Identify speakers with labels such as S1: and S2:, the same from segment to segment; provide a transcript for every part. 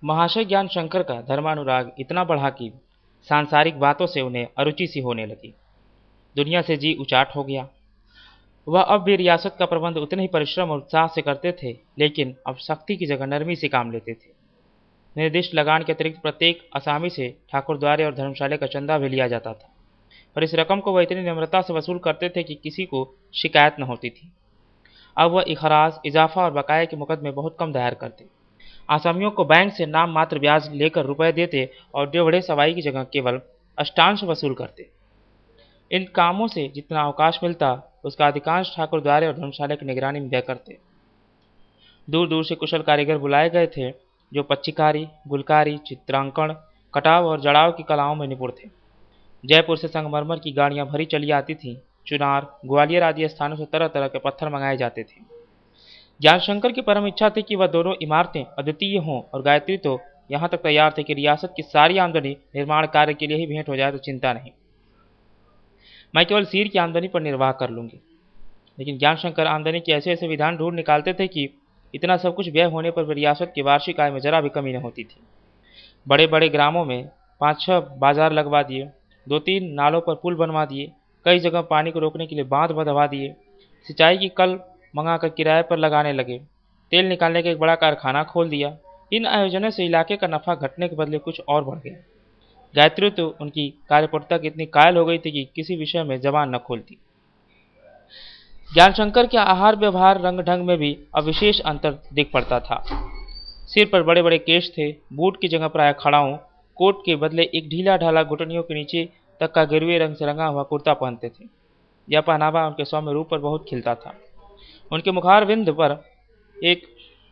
S1: महाशय ज्ञान शंकर का धर्मानुराग इतना बढ़ा कि सांसारिक बातों से उन्हें अरुचि सी होने लगी। दुनिया से जी उचाट हो गया। वह अब भी रियासत का प्रबंध उतने ही परिश्रम और उत्साह से करते थे, लेकिन अब सख्ती की जगह नरमी से काम लेते थे। निर्दिष्ट लगान के अतिरिक्त प्रत्येक असामी से ठाकुरद्वारे और धर्मशाला का चंदा भी लिया जाता था, पर इस रकम को वह इतनी नम्रता से वसूल करते थे कि किसी को शिकायत न होती थी। अब वह इखराज, इजाफा और बकाये के मुकदमे बहुत कम दायर करते। आसामियों को बैंक से नाम मात्र ब्याज लेकर रुपए देते और डेवढ़े सवाई की जगह केवल अष्टांश वसूल करते। इन कामों से जितना अवकाश मिलता उसका अधिकांश ठाकुर द्वारे और धर्मशाला की निगरानी में व्यय करते। दूर दूर से कुशल कारीगर बुलाए गए थे जो पच्चीकारी, गुलकारी, चित्रांकन, कटाव और जड़ाव की कलाओं में निपुण थे। जयपुर से संगमरमर की गाड़ियां भरी चली आती थीं। चुनार, ग्वालियर आदि स्थानों से तरह तरह के पत्थर मंगाए जाते थे। ज्ञानशंकर की परम इच्छा थी कि वह दोनों इमारतें अद्वितीय हों और गायत्री तो यहाँ तक तैयार थे कि रियासत की सारी आमदनी निर्माण कार्य के लिए ही भेंट हो जाए तो चिंता नहीं, मैं केवल सीर की आमदनी पर निर्वाह कर लूंगी। लेकिन ज्ञानशंकर आमदनी के ऐसे ऐसे विधान ढूंढ निकालते थे कि इतना सब कुछ व्यय होने पर रियासत की वार्षिक आय में जरा भी कमी न होती थी। बड़े बड़े ग्रामों में 5-6 बाजार लगवा दिए, 2-3 नालों पर पुल बनवा दिए, कई जगह पानी को रोकने के लिए बांध बंधवा दिए, सिंचाई की कल मंगाकर किराए पर लगाने लगे, तेल निकालने का एक बड़ा कारखाना खोल दिया। इन आयोजनों से इलाके का नफा घटने के बदले कुछ और बढ़ गया। गायत्री तो उनकी कार्यपटुता की इतनी कायल हो गई थी कि किसी विषय में जबान न खोलती। ज्ञानशंकर के आहार व्यवहार रंग ढंग में भी अब विशेष अंतर दिख पड़ता था। सिर पर बड़े बड़े केश थे, बूट की जगह प्राय खड़ाऊं, कोट के बदले एक ढीला ढाला घुटनियों के नीचे तक का गिरवे रंग से रंगा हुआ कुर्ता पहनते थे। यह पहनावा उनके सौम्य रूप पर बहुत खिलता था। उनके मुखारविंद पर एक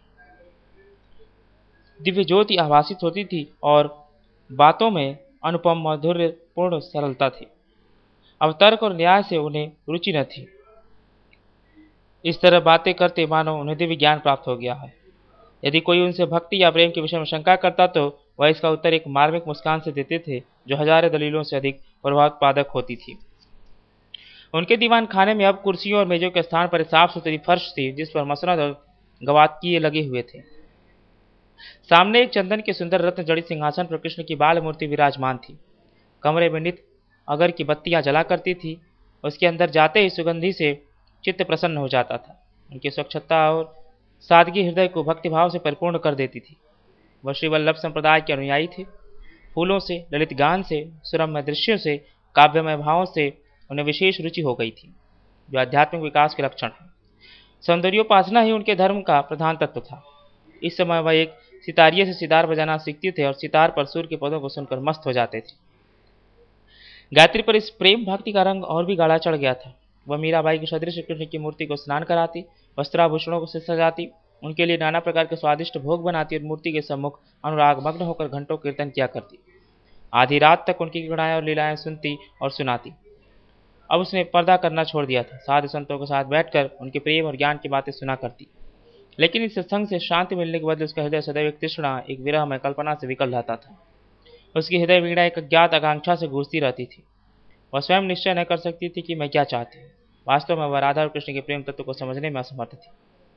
S1: दिव्य ज्योति आभासित होती थी और बातों में अनुपम माधुर्यपूर्ण सरलता थी। अब तर्क और न्याय से उन्हें रुचि न थी। इस तरह बातें करते मानो उन्हें दिव्य ज्ञान प्राप्त हो गया है। यदि कोई उनसे भक्ति या प्रेम के विषय में शंका करता तो वह इसका उत्तर एक मार्मिक मुस्कान से देते थे जो हजारों दलीलों से अधिक प्रभावोत्पादक होती थी। उनके दीवान खाने में अब कुर्सियों और मेजों के स्थान पर साफ सुथरी फर्श थी जिस पर मसनद और गवातकिए लगे हुए थे। सामने एक चंदन के सुंदर रत्न जड़ित सिंहासन पर कृष्ण की बाल मूर्ति विराजमान थी। कमरे में नित अगर की बत्तियां जला करती थी। उसके अंदर जाते ही सुगंधी से चित्त प्रसन्न हो जाता था। उनकी स्वच्छता और सादगी हृदय को भक्तिभाव से परिपूर्ण कर देती थी। वह श्री वल्लभ संप्रदाय के अनुयायी थे। फूलों से, ललित गान से, सुरम्य दृश्यों से, काव्यमय भावों से उन्हें विशेष रुचि हो गई थी, जो आध्यात्मिक विकास के लक्षण है। सौंदर्योपासना ही उनके धर्म का प्रधान तत्व था। इस समय वह एक सितारिये से सितार बजाना सीखते थे और सितार पर सूर्य के पदों को सुनकर मस्त हो जाते थे। गायत्री पर इस प्रेम भक्ति का रंग और भी गाढ़ा चढ़ गया था। वह मीराबाई की सदृश कृष्ण की मूर्ति को स्नान कराती, वस्त्राभूषणों से सजाती, उनके लिए नाना प्रकार के स्वादिष्ट भोग बनाती और मूर्ति के सम्मुख अनुराग मग्न होकर घंटों कीर्तन किया करती। आधी रात तक उनकी गुणाएं और लीलाएं सुनती और सुनाती। अब उसने पर्दा करना छोड़ दिया था। साधु संतों के साथ बैठकर उनके प्रेम और ज्ञान की बातें सुना करती। लेकिन इस सत्संग से शांति मिलने के बदले उसका हृदय सदैव एक तृष्णा, एक विरह में कल्पना से विकल रहता था। उसकी हृदय वीणा एक अज्ञात आकांक्षा से गूंजती रहती थी। वह स्वयं निश्चय न कर सकती थी कि मैं क्या चाहती हूँ। वास्तव में वह राधा और कृष्ण के प्रेम तत्व को समझने में असमर्थ थी।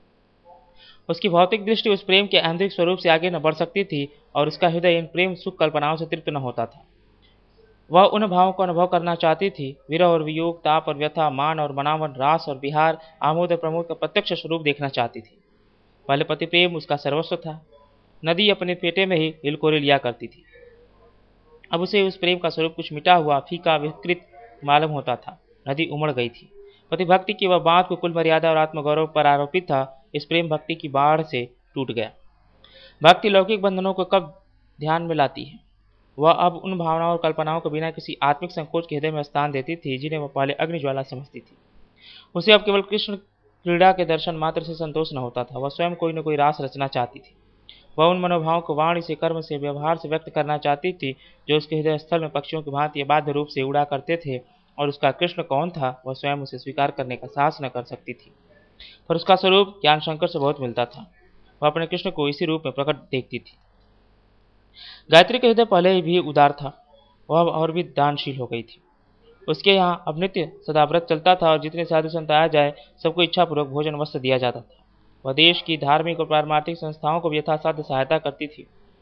S1: उसकी भौतिक दृष्टि उस प्रेम के आंतरिक स्वरूप से आगे न बढ़ सकती थी और उसका हृदय इन प्रेम सुख कल्पनाओं से तृप्त न होता था। वह उन भावों को अनुभव करना चाहती थी। विरह और वियोग, ताप और व्यथा, मान और मनावन, रास और विहार, आमोद और प्रमोद का प्रत्यक्ष स्वरूप देखना चाहती थी। पहले पति प्रेम उसका सर्वस्व था। नदी अपने पेटे में ही हिलकोरे लिया करती थी। अब उसे उस प्रेम का स्वरूप कुछ मिटा हुआ, फीका, विकृत मालूम होता था। नदी उमड़ गई थी। पति भक्ति की वह बात को कुल मर्यादा और आत्मगौरव पर आरोपित था, इस प्रेम भक्ति की बाढ़ से टूट गया। भक्ति लौकिक बंधनों को कब ध्यान में लाती है। वह अब उन भावनाओं और कल्पनाओं को बिना किसी आत्मिक संकोच के हृदय में स्थान देती थी जिन्हें वह पहले अग्निज्वाला समझती थी। उसे अब केवल कृष्ण क्रीड़ा के दर्शन मात्र से संतोष न होता था। वह स्वयं कोई न कोई रास रचना चाहती थी। वह उन मनोभावों को वाणी से, कर्म से, व्यवहार से व्यक्त करना चाहती थी जो उसके हृदय स्थल में पक्षियों की भांति बाध्य रूप से उड़ा करते थे। और उसका कृष्ण कौन था वह स्वयं उसे स्वीकार करने का साहस न कर सकती थी। पर उसका स्वरूप ज्ञानशंकर से बहुत मिलता था। वह अपने कृष्ण को इसी रूप में प्रकट देखती थी। गायत्री का हृदय पहले ही भी उदार था। वह और भी दानशील हो गई थी। उसके यहाँ अब नित्य सदाव्रत चलता था और जितने साधु संत आया जाए सबको इच्छापूर्वक भोजन वस्त्र दिया जाता था। वह देश की धार्मिक और पारमार्थिक संस्थाओं को भी यथासाध्य सहायता करती थी।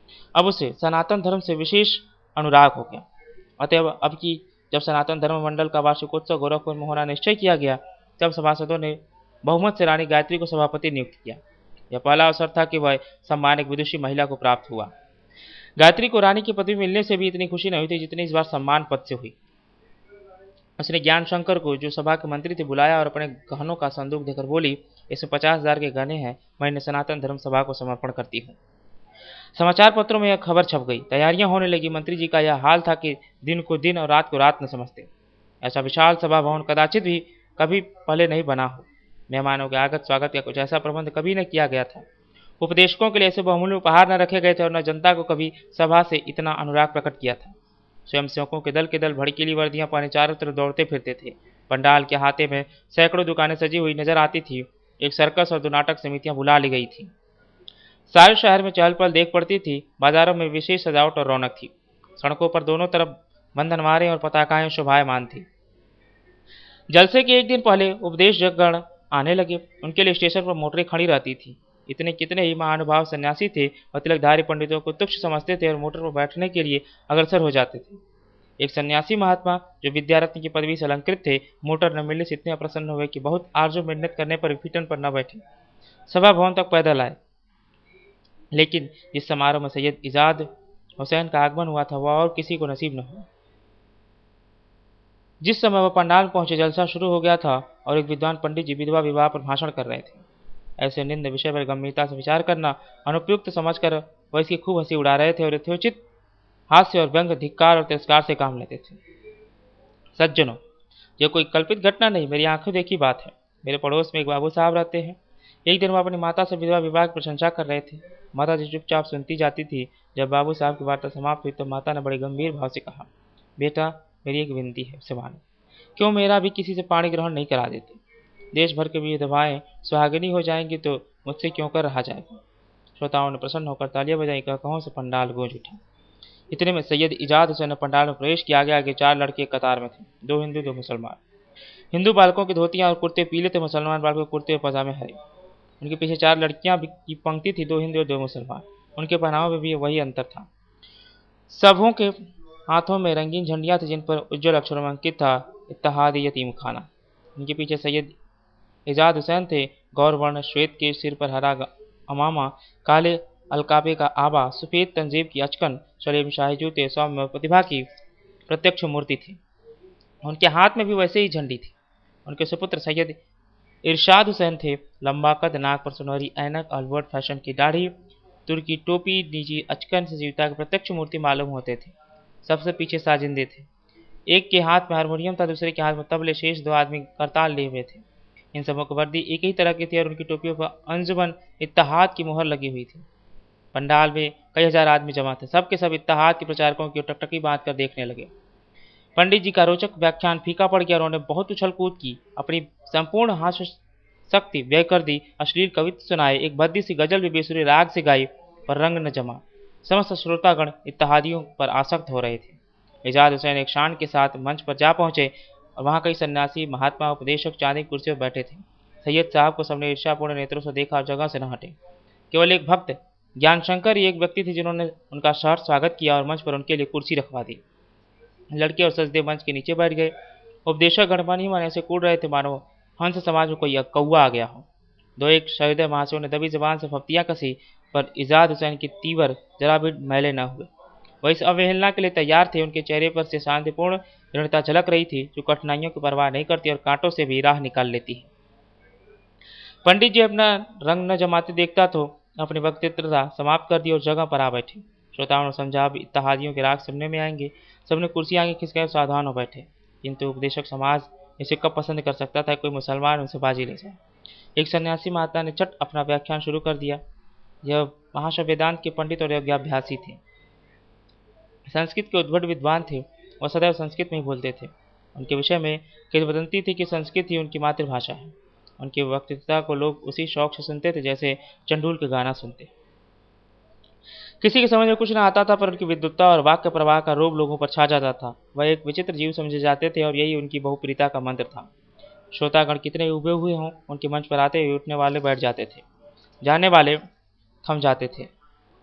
S1: अब उसे सनातन धर्म से विशेष अनुराग हो गया। अतएव अब की जब सनातन धर्म मंडल का वार्षिकोत्सव गोरखपुर में होना निश्चय किया गया, तब सभासदों ने बहुमत से रानी गायत्री को सभापति नियुक्त किया। यह पहला अवसर था कि वह सम्मान एक विदुषी महिला को प्राप्त हुआ। गायत्री को रानी की पदवी मिलने से भी इतनी खुशी नहीं हुई थी जितनी इस बार सम्मान पद से हुई। उसने ज्ञान शंकर को, जो सभा के मंत्री थे, बुलाया और अपने गहनों का संदूक देकर बोली, इसमें 50,000 के गहने हैं, मैं इन्हें सनातन धर्म सभा को समर्पण करती हूँ। समाचार पत्रों में यह खबर छप गई। तैयारियां होने लगी। मंत्री जी का यह हाल था कि दिन को दिन और रात को रात न समझते। ऐसा विशाल सभा भवन कदाचित भी कभी पहले नहीं बना हो। मेहमानों के आगत स्वागत का कुछ ऐसा प्रबंध कभी न किया गया था। उपदेशकों के लिए ऐसे बहुमूल्य उपहार न रखे गए थे और न जनता को कभी सभा से इतना अनुराग प्रकट किया था। स्वयंसेवकों के दल भड़कीली वर्दियां पहने चारों तरफ दौड़ते फिरते थे। पंडाल के हाथे में सैकड़ों दुकानें सजी हुई नजर आती थी। एक सर्कस और 2 नाटक समितियां बुला ली गई थी। सारे शहर में चहल पहल देख पड़ती थी। बाजारों में विशेष सजावट और रौनक थी। सड़कों पर दोनों तरफ बंधनवारें और पताकाएं शोभायमान थी। जलसे के एक दिन पहले उपदेशकगण आने लगे। उनके लिए स्टेशन पर मोटरें खड़ी रहती थी। इतने कितने ही महानुभाव सन्यासी थे और तिलकधारी पंडितों को तुच्छ समझते थे और मोटर पर बैठने के लिए अग्रसर हो जाते थे। एक सन्यासी महात्मा जो विद्यारत्न की पदवी से अलंकृत थे, मोटर न मिलने से इतने अप्रसन्न हुए कि बहुत आरजू मिन्नत करने पर पीटन पर न बैठे, सभा भवन तक पैदल आए। लेकिन जिस समारोह में सैयद इजाद हुसैन का आगमन हुआ था, वह और किसी को नसीब न हुआ। जिस समय वह पंडाल में पहुंचे, जलसा शुरू हो गया था और एक विद्वान पंडित जी विधवा विवाह पर भाषण कर रहे थे। ऐसे निंद विषय पर गंभीरता से विचार करना अनुपयुक्त समझकर वह इसकी खूब हंसी उड़ा रहे थे और यथोचित हास्य और व्यंग, धिक्कार और तिरस्कार से काम लेते थे। सज्जनों, यह कोई कल्पित घटना नहीं, मेरी आंखों देखी बात है। मेरे पड़ोस में एक बाबू साहब रहते हैं। एक दिन वह अपनी माता से विधवा विवाह की प्रशंसा कर रहे थे। माता जी चुपचाप सुनती जाती थी। जब बाबू साहब की वार्ता समाप्त हुई तो माता ने बड़े गंभीर भाव से कहा, बेटा, मेरी एक विनती है, उसे मानो। क्यों मेरा भी किसी से पाणी ग्रहण नहीं करा देते? देश भर के विधवाएं सुहागिनी हो जाएंगी तो मुझसे क्यों कर रहा जाएगा? श्रोताओं ने प्रसन्न होकर तालियां बजाई। कहों से पंडाल गूंज उठा। इतने में सैयद इजाद हुसैन ने पंडाल में प्रवेश किया। आगे आगे 4 लड़के कतार में थे, 2 हिंदू 2 मुसलमान। हिंदू बालकों की धोतियां और कुर्ते पीले थे, मुसलमान बालकों के कुर्ते और पजामे हरे। उनके पीछे 4 लड़कियां की पंक्ति थी, 2 हिंदू और 2 मुसलमान। उनके पहनावे में भी वही अंतर था। सबों के हाथों में रंगीन झंडियां थी जिन पर उज्जवल अक्षरों में अंकित था, इत्तेहादी यतीम खाना। उनके पीछे सैयद इजाद हुसैन थे। गौर वर्ण, श्वेत के सिर पर हरा अमामा, काले अलकाबे का आबा, सफेद तंजीब की अचकन, सलीम शाही जूते, सौम्य प्रतिभा की प्रत्यक्ष मूर्ति थी। उनके हाथ में भी वैसे ही झंडी थी। उनके सुपुत्र सैयद इरशाद हुसैन थे। लंबा कद, नाक पर सुनहरी ऐनक, अल्बर्ट फैशन की दाढ़ी, तुर्की टोपी, नीची अचकन से जीविता की प्रत्यक्ष मूर्ति मालूम होते थे। सबसे पीछे साजिंदे थे। एक के हाथ में हारमोनियम था, दूसरे के हाथ में तबले। शेष 2 आदमी करताल लिए हुए थे। इन सबों की वर्दी एक ही तरह की थी और उनकी टोपियों पर अंजुमन इत्तेहाद की मुहर लगी हुई थी। पंडाल में कई हजार आदमी जमा थे। सब के सब इत्तेहाद के प्रचारकों की टकटकी बांध कर देखने लगे। पंडित जी का रोचक व्याख्यान फीका पड़ गया और उन्होंने बहुत उछल कूद की, अपनी संपूर्ण हास्य शक्ति व्यय कर दी, अश्लील कवित्व सुनाए, एक भद्दी सी गजल भी बेसुरे राग से गाई, पर रंग न जमा। समस्त श्रोतागण इत्तेहादियों पर आसक्त हो रहे थे। इजाद हुसैन एक शान के साथ मंच पर जा पहुंचे और वहां कई सन्यासी, महात्मा, उपदेशक चांदी की कुर्सियों पर बैठे थे। सैयद साहब को सबने ईर्ष्यापूर्ण नेत्रों से देखा और जगह से न हटे। केवल एक भक्त ज्ञान शंकर ही एक व्यक्ति थे जिन्होंने उनका सहर्ष स्वागत किया और मंच पर उनके लिए कुर्सी रखवा दी। लड़के और सजदे मंच के नीचे बैठ गए। उपदेशक गण मन ही मन ऐसे कूद रहे थे मानो हंस समाज में कोई कौआ आ गया हो। 2-1 सहृदय महाशयों ने दबी जबान से फप्तियां कसी, पर इजाद हुसैन की तीवर जरा भी मैले न हुए। वह इस अवहेलना के लिए तैयार थे। उनके चेहरे पर से शांतिपूर्ण दृढ़ता झलक रही थी, जो कठिनाइयों की परवाह नहीं करती और कांटों से भी राह निकाल लेती है। पंडित जी अपना रंग न जमाते देखता तो अपनी वक्तृता समाप्त कर दी और जगह पर आ बैठे। श्रोताओं ने समझा अब इत्तेहादियों के राग सुनने में आएंगे। सबने कुर्सी आगे खिसकाई सावधान हो बैठे। किंतु उपदेशक समाज इसे कब पसंद कर सकता था कोई मुसलमान उनसे बाजी ले जाए। एक सन्यासी महात्मा ने चट अपना व्याख्यान शुरू कर दिया। यह महाशय वेदांत के पंडित और यज्ञाभ्यासी थे। संस्कृत के उद्भट विद्वान थे। वह सदैव संस्कृत में ही बोलते थे। उनके विषय में किंवदंती थी कि संस्कृत ही उनकी मातृभाषा है। उनकी वक्तृता को लोग उसी शौक से सुनते थे जैसे चंडूल के गाना सुनते। किसी के समझ में कुछ न आता था, पर उनकी विद्वत्ता और वाक्य प्रवाह का रोब लोगों पर छा जाता था। वह एक विचित्र जीव समझे जाते थे और यही उनकी बहुप्रियता का मंत्र था। श्रोतागण कितने उबे हुए हों, उनके मंच पर आते हुए उठने वाले बैठ जाते थे, जाने वाले थम जाते थे।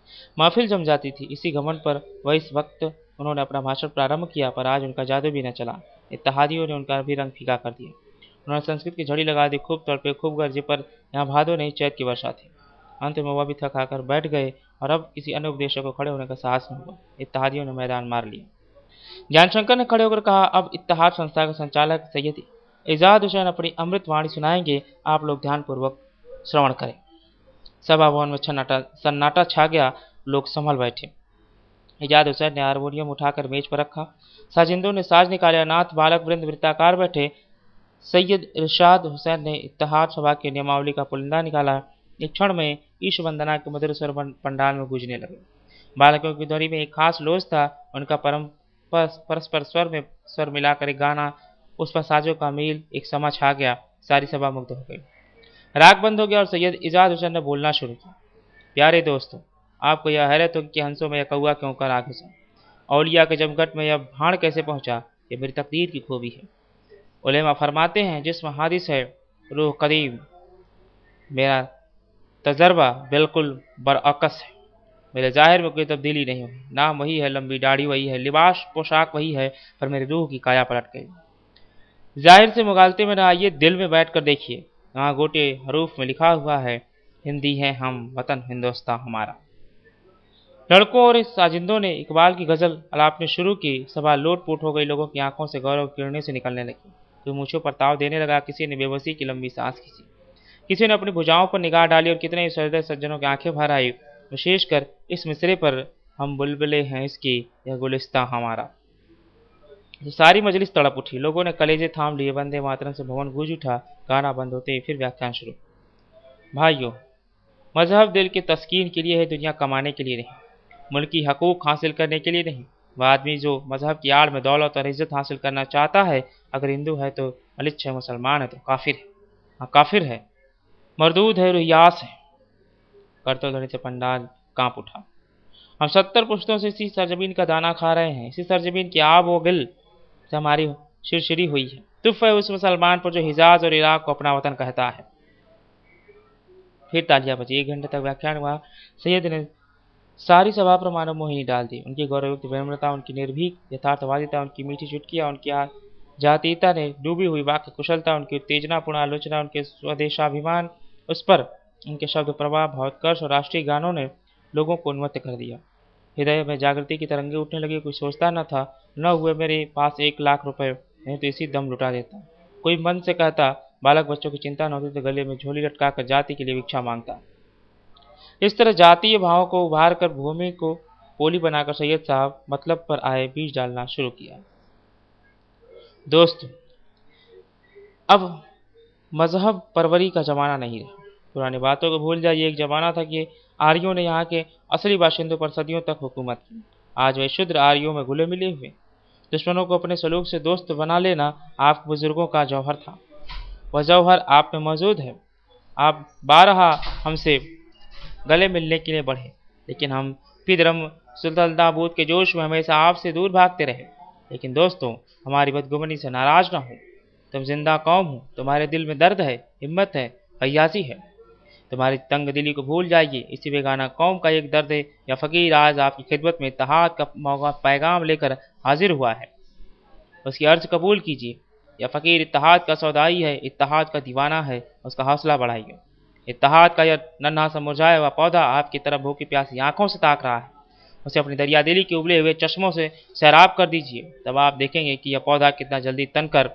S1: महफिल जम जाती थी। इसी घमंड पर वह इस वक्त उन्होंने अपना भाषण प्रारंभ किया, पर आज उनका जादू भी न चला। इत्तेहादियों ने उनका भी रंग फीका कर दिया। उन्होंने संस्कृत की झड़ी लगा दी, खूब तड़पे, खूब गरजे, पर यहाँ भादो नहीं चैत की वर्षा थी। अंत में वह भी थक हाकर बैठ गए और अब किसी अन्य उपदेशक को खड़े होने का साहस न हुआ। इत्तेहादियों ने मैदान मार लिया। ज्ञानशंकर ने खड़े होकर कहा, अब इत्तेहाद संस्था के संचालक सैयद इजाद हुसैन अपनी अमृत वाणी सुनाएंगे, आप लोग ध्यानपूर्वक श्रवण करें। सभा भवन में सन्नाटा छा गया, लोग संभल बैठे। इजाद हुसैन ने हारमोनियम उठाकर मेज पर रखा। साजिंदों ने साज निकाले। अनाथ बालक वृंद वृत्ताकार बैठे। सैयद इरशाद हुसैन ने इत्तेहाद सभा की नियमावली का पुलिंदा निकाला। एक क्षण में ईश वंदना के मधुर स्वर पंडाल में गूंजने लगे। बालकों की ध्वनि में एक खास लोज था। उनका परस्पर स्वर मिलाकर एक गाना, उस पर साजों का मेल, एक समा छा गया। सारी सभा मुग्ध हो गई। राग बंद हो गया और सैयद इजाद हुसैन ने बोलना शुरू किया। प्यारे दोस्तों, आपको यह हैरत होगी कि हंसों में यह कौआ क्यों कर आ घुसा, औलिया के जमघट में यह भाण कैसे पहुंचा, ये मेरी तकदीर की खूबी है। उलेमा फरमाते हैं, जिस्म हादिस है, रूह कदीम। मेरा तजर्बा बिल्कुल बरअक्स है। मेरे जाहिर में कोई तब्दीली नहीं हुई। नाम वही है, लंबी दाढ़ी वही है, लिबास पोशाक वही है, पर मेरी रूह की काया पलट गई। जाहिर से मुगालते में न आइए, दिल में बैठ कर देखिए। यहाँ गोटे हरूफ में लिखा हुआ है, हिंदी है हम, वतन हिंदुस्तान हमारा। लड़कों और इस साजिंदों ने इकबाल की गजल अलापने शुरू की। सभा लोटपोट हो गई। लोगों की आंखों से गौरव किरणें से निकलने लगी। कोई मूछों पर ताव देने लगा, किसी ने बेबसी की लंबी सांस खींची, किसी ने अपनी भुजाओं पर निगाह डाली और कितने सहृदय सज्जनों की आंखें भर आई। विशेषकर इस मिसरे पर, हम बुलबुले हैं इसकी, यह गुलिस्तां हमारा। तो सारी मजलिस तड़प उठी। लोगों ने कलेजे थाम लिए। वंदे मातरम से भवन गूंज उठा। गाना बंद होते ही फिर व्याख्यान शुरू। भाइयों, मजहब दिल के तस्कीन के लिए है, दुनिया कमाने के लिए नहीं, मुल्की हकूक हासिल करने के लिए नहीं। वह आदमी जो मजहब की आड़ में दौलत और इज्जत हासिल करना चाहता है, अगर हिंदू है तो अलिच्छ है, मुसलमान है तो काफिर है। हाँ, काफिर है, मरदूद है, रुहियास है। करतल ध्वनि से पंडाल कांप उठा। हम 70 पुश्तों से इसी सरजमीन का दाना खा रहे हैं। इसी सरजमीन की आब व गिल से हमारी शिरशिरी हुई है। तुफ है उस मुसलमान पर जो हिजाज और इराक को अपना वतन कहता है। फिर तालियां बजी। 1 घंटे तक व्याख्यान हुआ। सैयद ने सारी सभा पर मानव मोहिनी डाल दी। उनकी गौरवयुक्त विनम्रता, उनकी निर्भीक यथार्थवादिता, उनकी मीठी चुटकियां, उनकी जातीयता ने डूबी हुई वाक्य कुशलता, उनकी उत्तेजनापूर्ण आलोचना, उनके स्वदेशाभिमान, उस पर उनके शब्द प्रवाह, भावोत्कर्ष और राष्ट्रीय गानों ने लोगों को उन्मत्त कर दिया। हृदय में जागृति की तरंगे उठने लगी। कोई सोचता न था, न हुए मेरे पास 1 लाख रुपए, नहीं तो इसी दम लुटा देता। कोई मन से कहता, बालक बच्चों की चिंता न होती तो गले में झोली लटकाकर जाति के लिए भिक्षा मांगता। इस तरह जातीय भावों को उभार कर भूमि को पोली बनाकर सैयद साहब मतलब पर आए बीज डालना शुरू किया। दोस्तों, अब मजहब परवरी का जमाना नहीं रहा। पुरानी बातों को भूल जाइए। एक जमाना था कि आर्यों ने यहाँ के असली बाशिंदों पर सदियों तक हुकूमत की। आज वे शुद्र आर्यों में घुले मिले हुए। दुश्मनों को अपने सलूक से दोस्त बना लेना आप बुजुर्गों का जौहर था। वह जौहर आप में मौजूद है। आप बारहा हमसे गले मिलने के लिए बढ़े, लेकिन हम फिदरम सुल्तान दाऊद के जोश में हमेशा आपसे दूर भागते रहे। लेकिन दोस्तों, हमारी बदगुमानी से नाराज ना हो। तुम जिंदा कौम हो, तुम्हारे दिल में दर्द है, हिम्मत है, फयासी है। तुम्हारी तंग दिली को भूल जाइए। इसी बेगाना कौम का एक दर्द है। या फकीर आज आपकी खिदमत में इत्तेहाद का पैगाम लेकर हाजिर हुआ है, उसकी अर्ज कबूल कीजिए। या फकीर इत्तेहाद का सौदाई है, इत्तेहाद का दीवाना है, उसका हौसला बढ़ाइए। इत्तेहाद का यह नन्हा सा मुरझाया हुआ पौधा आपकी तरफ भूखी प्यासी आंखों से ताक रहा है। उसे अपनी दरिया दिली के उबले हुए चश्मों से सैराब कर दीजिए। तब आप देखेंगे कि यह पौधा कितना जल्दी तनकर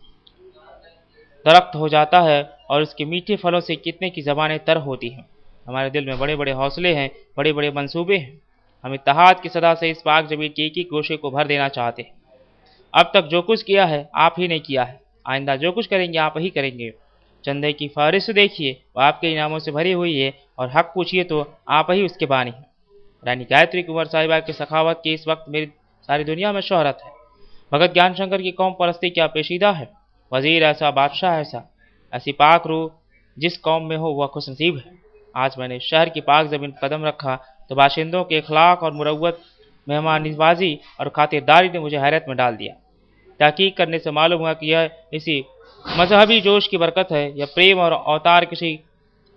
S1: दरख्त हो जाता है और उसके मीठे फलों से कितने की ज़बानें तर होती हैं। हमारे दिल में बड़े बड़े हौसले हैं, बड़े बड़े मंसूबे हैं। हम इत्तेहाद की सदा से इस पाक जमीन के एक गोशे को भर देना चाहते हैं। अब तक जो कुछ किया है आप ही ने किया है, आइंदा जो कुछ करेंगे आप ही करेंगे। चंदे की फहरिस्त देखिए, वह आपके इनामों से भरी हुई है, और हक पूछिए तो आप ही उसके बानी हैं। रानी गायत्री कुंवर साहिबा की सखावत की इस वक्त मेरी सारी दुनिया में शोहरत है। भगत ज्ञान शंकर की कौम परस्ती क्या पेशीदा है। वजीर ऐसा, बादशाह ऐसा, ऐसी पाक रूह जिस कौम में हो वह खुशनसीब है। आज मैंने शहर की पाक जमीन पर कदम रखा तो बाशिंदों के अखलाक और मुरव्वत, मेहमान नवाजी और खातिरदारी ने मुझे हैरत में डाल दिया। तहकीक करने से मालूम हुआ कि यह इसी मजहबी जोश की बरकत है। यह प्रेम और अवतार किसी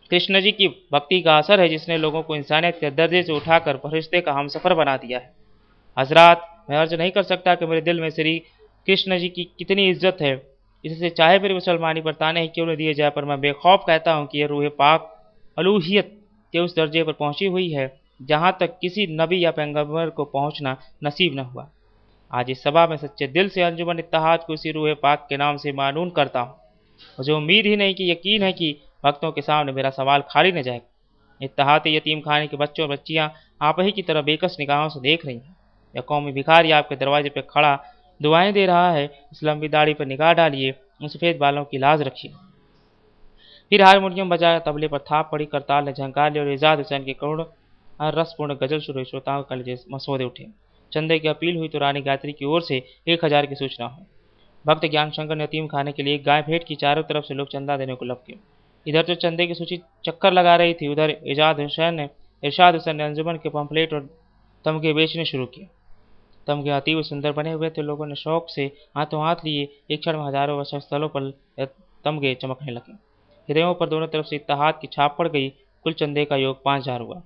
S1: कृष्ण जी की भक्ति का असर है जिसने लोगों को इंसानियत के दर्जे से उठाकर फरिश्ते का हमसफर बना दिया है। हजरात, मैं अर्ज नहीं कर सकता कि मेरे दिल में श्री कृष्ण जी की कितनी इज्जत है। इससे चाहे मेरी मुसलमानी पर ताने ही क्यों न दिए जाए, पर मैं बेखौफ कहता हूँ कि यह रूह पाक अलूहियत के उस दर्जे पर पहुंची हुई है जहाँ तक किसी नबी या पैगंबर को पहुंचना नसीब न हुआ। आज इस सभा में सच्चे दिल से अंजुमन इत्तेहाद को इसी रूह पाक के नाम से मानून करता हूँ। मुझे उम्मीद ही नहीं कि यकीन है कि भक्तों के सामने मेरा सवाल खाली न जाएगा। इत्तेहाद यतीम खाने के बच्चों और बच्चियाँ आप ही की तरह बेकस निगाहों से देख रही हैं। यह कौमी भिखारी आपके दरवाजे पर खड़ा दुआएं दे रहा है। इस लंबी दाढ़ी पर निगाह डालिए, उन सफ़ेद बालों की लाज रखिए। फिर हारमोनियम बजाया, तबले पर थाप पड़ी, करताल ने झंकार लिया और एजाज हुसैन के करुण रसपूर्ण गजल शुरू हुई। श्रोताओं के कलेजे मसौदे उठे। चंदे की अपील हुई तो रानी गायत्री की ओर से 1000 की सूचना हुई। भक्त ज्ञान शंकर ने यतीम खाने के लिए एक गाय भेंट की। चारों तरफ से लोग चंदा देने को लपके। इधर तो चंदे की सूची चक्कर लगा रही थी, उधर इरशाद हुसैन ने अंजुमन के पंपलेट और तमगे बेचने शुरू किए। तमगे अतीब सुंदर बने हुए थे। लोगों ने शौक से हाथों हाथ लिए। एक क्षण में हजारों वर्षा स्थलों पर तमगे चमकने लगे। हृदयों पर दोनों तरफ से इत्तेहाद की छाप पड़ गई। कुल चंदे का योग 5000 हुआ।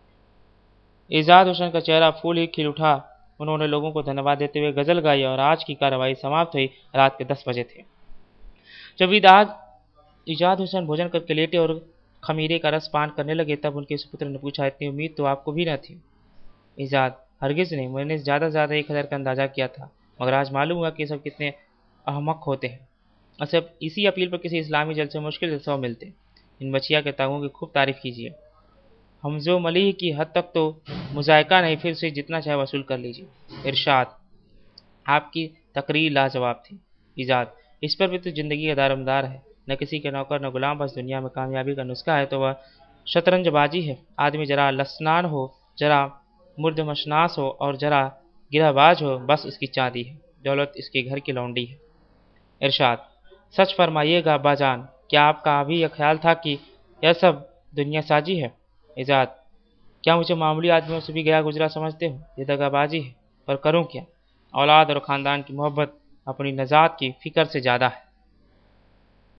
S1: एजाज हुसैन का चेहरा फूल ही खिल उठा। उन्होंने लोगों को धन्यवाद देते हुए गजल गाई और आज की कार्रवाई समाप्त हुई। रात के 10 बजे थे। जब इजाद हुसैन भोजन करके लेटे और खमीरे का रस पान करने लगे तब उनके सुपुत्र ने पूछा, इतनी उम्मीद तो आपको भी न थी? इजाद, हरगिज नहीं। मैंने ज़्यादा से ज़्यादा 1000 का अंदाजा किया था, मगर आज मालूम हुआ कि सब कितने अहमक होते हैं। और सब इसी अपील पर किसी इस्लामी जल से मुश्किल से 100 मिलते। इन बचिया के तांगों की खूब तारीफ कीजिए। हमजो मलीह की हद तक तो मुजायका नहीं, फिर से जितना चाहे वसूल कर लीजिए। इरशाद, आपकी तकरीर लाजवाब थी। इजाद, इस पर भी तो ज़िंदगी का दारोमदार है। न किसी के नौकर न गुलाम, बस दुनिया में कामयाबी का नुस्खा है तो वह शतरंजबाजी है। आदमी जरा लसनान हो, जरा मुर्दमशनास हो और जरा गिरहबाज हो, बस उसकी चांदी है। दौलत इसके घर की लौंडी है। इरशाद, सच फरमाइएगा अब्बाजान, क्या आपका अभी यह ख्याल था कि यह सब दुनिया साजी है? इजाद, क्या मुझे मामूली आदमियों से भी गया गुजरा समझते हो? ये दगाबाजी है, पर करूं क्या? औलाद और ख़ानदान की मोहब्बत अपनी नजात की फ़िक्र से ज़्यादा है।